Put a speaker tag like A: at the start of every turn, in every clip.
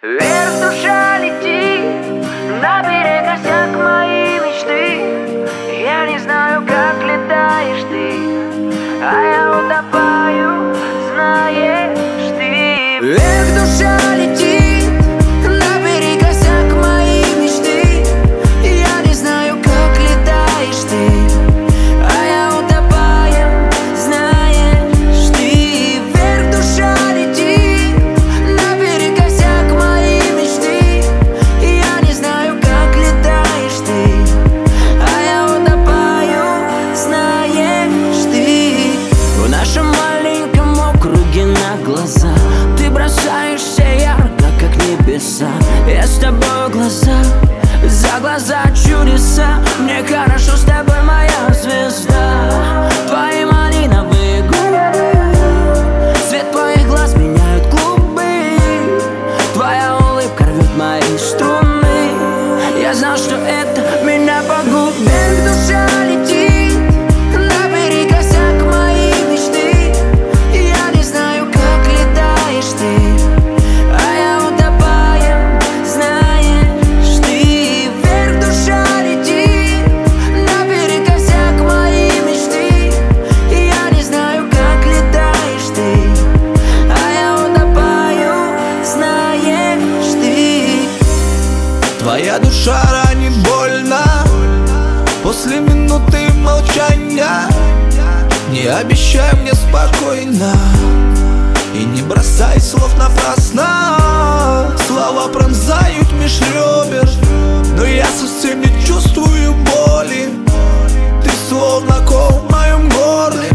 A: Вверх душа летит, на берег косяк моей мечты. Я не знаю, как летаешь ты, а я утопаю, знаешь ты. Вверх душа летит, на берег косяк моей мечты. Я не знаю, как летаешь ты, а я утопаю, знаешь ты. Вверх душа летит, на берег косяк моей мечты. Я не знаю, как летаешь ты, а я утопаю, знаешь ты. В нашем маленьком округе на глаза ты бросаешься ярко, как небеса. Я с тобой глаза за глаза чудеса. Мне хорошо с тобой, моя звезда. Твои малиновые губы, цвет твоих глаз меняют клубы. Твоя улыбка рвет мои струны. Я знал, что это меня погубит. Вверх душа летит, на берег косяк моей мечты. Я не знаю, как летаешь ты, а я утопаю, знаешь ты. Вверх душа летит, на берег косяк моей мечты. Я не знаю, как летаешь ты, а я утопаю, знаешь ты.
B: Твоя душа ранит больно после минуты молчания. Не обещай мне спокойно и не бросай слов напрасно. Слова пронзают меж ребер, но я совсем не чувствую боли. Ты словно кол в моем горле.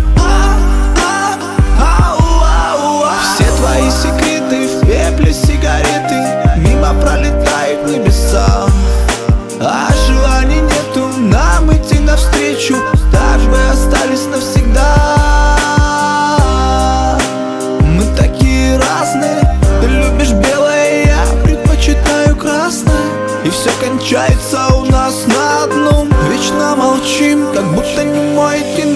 B: Все твои секреты в пепле сигареты мимо пролетают небеса. А желаний нету нам идти навстречу, так бы остались навсегда. Мы такие разные, ты любишь белое, я предпочитаю красное. И все кончается у нас на одном. Вечно молчим, как будто не мой ты